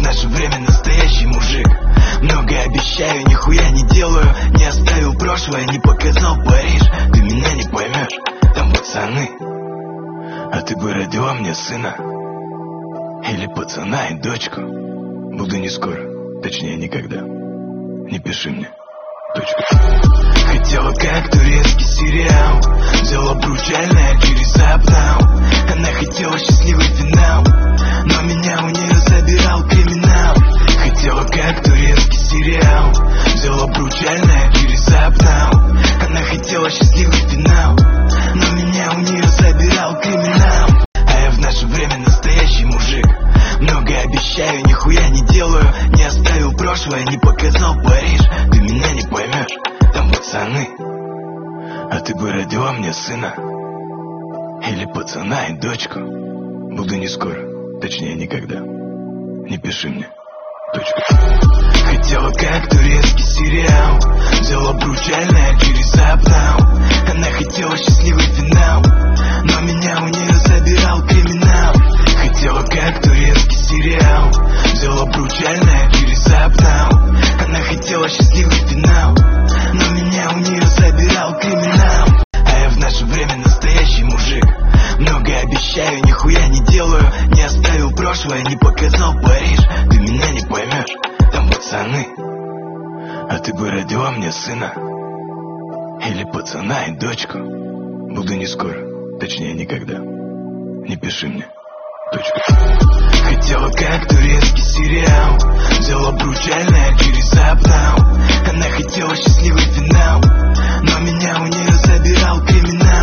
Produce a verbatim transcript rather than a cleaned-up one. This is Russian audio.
наше время настоящий мужик. Много обещаю, нихуя не делаю. Не оставил прошлое, не показал Париж. Ты меня не поймешь, там пацаны. А ты бы родила мне сына или пацана и дочку. Буду не скоро, точнее никогда. Не пиши мне, точка. Хотела как турецкий сериал, взяла обручальное через обнал. Она хотела счастливый финал, но меня у нее забирал криминал. Хотела как турецкий сериал, взяла обручальное через обнал. Она хотела счастливый финал, но меня у нее забирал криминал. А я в наше время настоящий мужик. Много обещаю, нихуя не делаю. Не оставил прошлое, не показал Париж. Ты меня не поймешь, там пацаны. А ты бы родила мне сына или пацана и дочку. Буду не скоро, точнее никогда. Не пиши мне, точка. Хотела как турецкий сериал, взяла обручальное через обнал. Она хотела счастливый финал, но меня у нее забирал криминал. Хотела как турецкий сериал, взяла обручальное через обнал. Она хотела счастливый финал, но меня у нее забирал криминал. А я в наше время настоящий мужик. Много обещаю, нихуя не делаю. Не оставил прошлое, не показал Париж. Ты меня не поймешь, там пацаны. А ты бы родила мне сына или пацана и дочку. Буду не скоро, точнее никогда. Не пиши мне, точка. Хотела как турецкий сериал, взяла обручальное через обнал. Она хотела счастливый финал, но меня у нее забирал криминал.